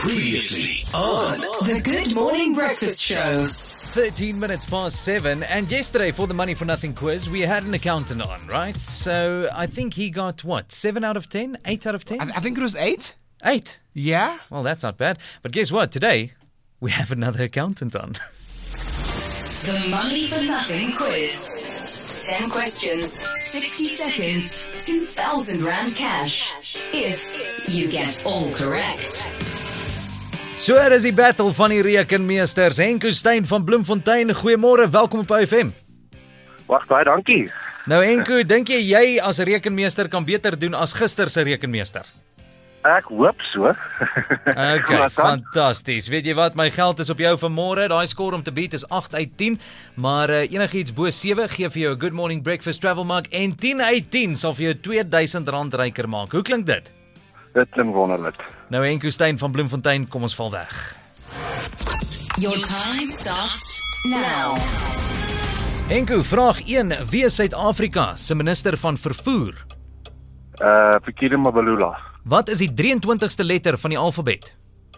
Previously on The Good Morning Breakfast Show. 13 minutes past 7, and yesterday for the Money for Nothing quiz, we had an accountant on, right? So I think he got, 7 out of 10? 8 out of 10? I think it was 8. 8? Yeah? Well, that's not bad. But guess what? Today, we have another accountant on. The Money for Nothing quiz. 10 questions, 60 seconds, 2,000 Rand cash. If you get all correct. So er is die battle van die rekenmeesters. Henko Steyn van Bloemfontein, goeiemôre, welkom op FM. Wag, baie dankie. Nou Henko, dink jy as 'n rekenmeester kan beter doen as gister se rekenmeester? Ek hoop so. Okay, fantasties. Weet jy wat, my geld is op jou vanmôre. Daai skoor om te beat is 8 uit 10, maar enigiets bo 7 gee vir jou 'n Good Morning Breakfast travel mug en 10 uit 10 sal vir jou R2000 ryker maak. Hoe klink dit? Dit klink wonderlik. Nou Henko Steyn van Bloemfontein, kom ons val weg. Your time starts now. Henko, vraag 1. Wie is Suid-Afrika se minister van vervoer? Fikile Mbalula. Wat is die 23ste letter van die alfabet?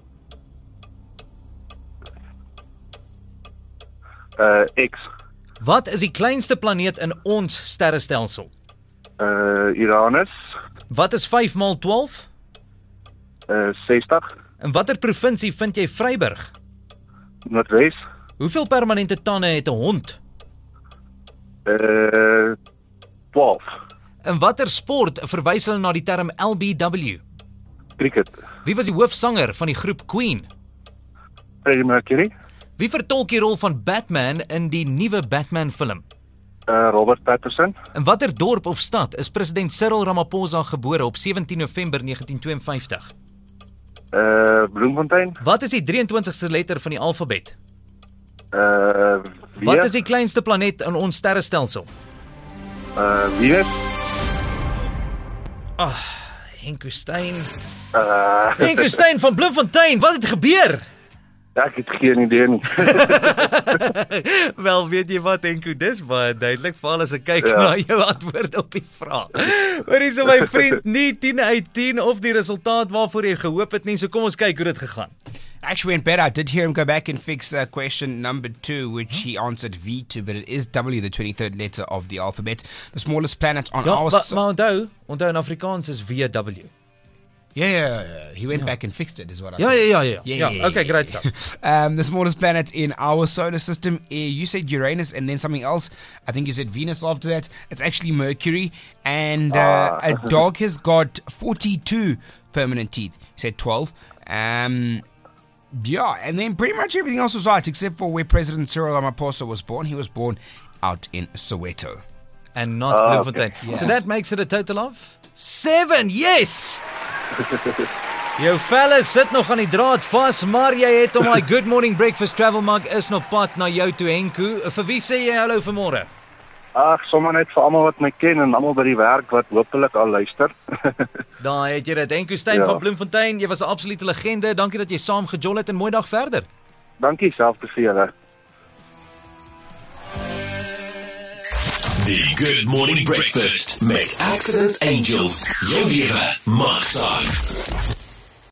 X. Wat is die kleinste planeet in ons sterrestelsel? Uranus. Wat is 5 maal 12? 60. In watter provinsie vind jy Vryburg? Noordwes. Hoeveel permanente tande het 'n hond? 12. In watter sport verwys hulle na die term LBW? Cricket. Wie was die hoofsanger van die groep Queen? Freddie Mercury. Wie vertolk die rol van Batman in die nuwe Batman film? Robert Pattinson. In watter dorp of stad is president Cyril Ramaphosa gebore op 17 November 1952? Bloemfontein. Wat is die 23ste letter van die alfabet? Wie? Wat is die kleinste planeet in ons sterrestelsel? Venus. Henko Steyn. Henko Steyn van Bloemfontein, wat het gebeur? Ek het geen idee nie. Wel, weet jy wat Henko, dis baie duidelik, veral as ek kyk na jou antwoord op die vraag. Maar hier is my vriend, nie 10 uit 10 of die resultaat waarvoor jy gehoop het nie, so kom ons kyk hoe dit gegaan. Actually went better. I did hear him go back and fix question number 2, which he answered V2, but it is W, the 23rd letter of the alphabet. The smallest planet on our... Maar onthou in Afrikaans is VW. Yeah. He went back and fixed it, is what I said. Yeah. Okay, great stuff. The smallest planet in our solar system, you said Uranus and then something else. I think you said Venus after that. It's actually Mercury. And a dog has got 42 permanent teeth. You said 12. Yeah, and then pretty much everything else was right, except for where President Cyril Ramaphosa was born. He was born out in Soweto. And not Bloemfontein. Okay. Yeah. So that makes it a total of 7, yes! Jou fellas sit nog aan die draad vas, maar jy het om my Good Morning Breakfast travel mug is nog pad na jou toe, Henko. Vir wie sê jy hallo vanmôre? Sommer net vir almal wat my ken en almal by die werk wat hopelik al luister. Daar het jy dit, Henko Steyn van Bloemfontein. Jy was 'n absolute legende. Dankie dat jy saam gejol het en mooi dag verder. Dankie selfs vir julle. The Good Morning Breakfast met Accident Angels. Jou lewe maak saak.